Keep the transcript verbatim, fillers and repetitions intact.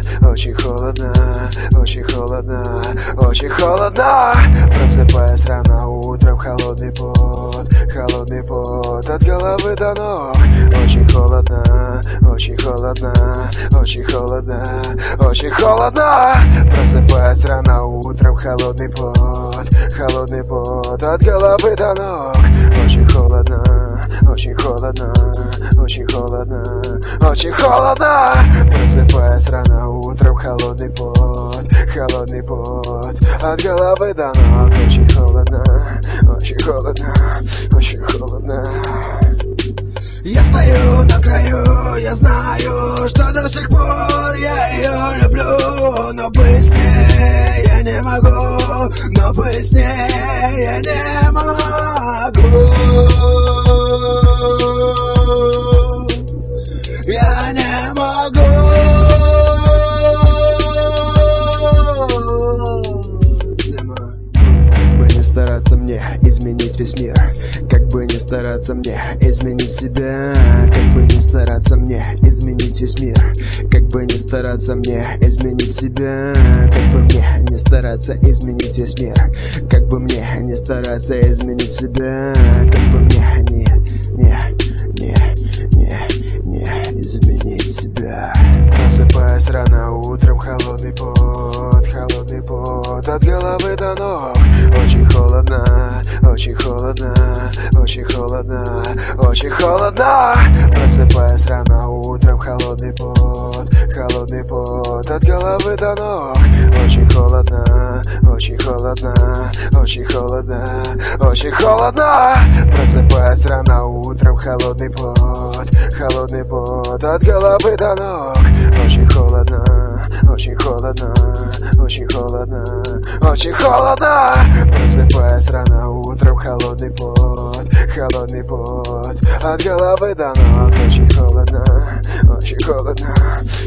очень холодно, очень холодно, очень холодно. Просыпаясь рано утром, холодный пот, холодный пот от головы до ног. Очень холодно, очень холодно, очень холодно, очень холодно. Просыпаясь рано утром, холодный пот, холодный пот от головы до ног. Очень холодно, очень холодно, очень холодно, очень холодно. Просыпаясь рано утром, холодный пот, холодный пот от головы до ног. Очень холодно, очень холодно, очень холодно. Я стою на краю, я знаю, что до сих пор я ее люблю. Но быть с ней я не могу, но быть с ней я не могу. Я не могу. Как бы не стараться мне изменить весь мир, как бы не стараться мне изменить себя, как бы не стараться мне изменить весь мир, как бы не стараться мне изменить себя, как бы мне не стараться изменить весь мир, как бы мне не стараться изменить себя, как бы мне не, не, не, не, не изменить себя. Просыпаясь рано утром, холодный пот, холодный пот от головы до ног. Очень холодно, очень холодно, очень холодно, очень холодно. Просыпаясь рано утром, холодный пот, холодный пот от головы до ног. Очень холодно, очень холодно, очень холодно, очень холодно. Просыпаясь рано утром, холодный пот, холодный пот от головы до ног. Очень холодно, очень холодно, очень холодно, очень холодно. Просыпаясь рано утром, холодный пот, холодный пот от головы до ног. Очень холодно, очень холодно.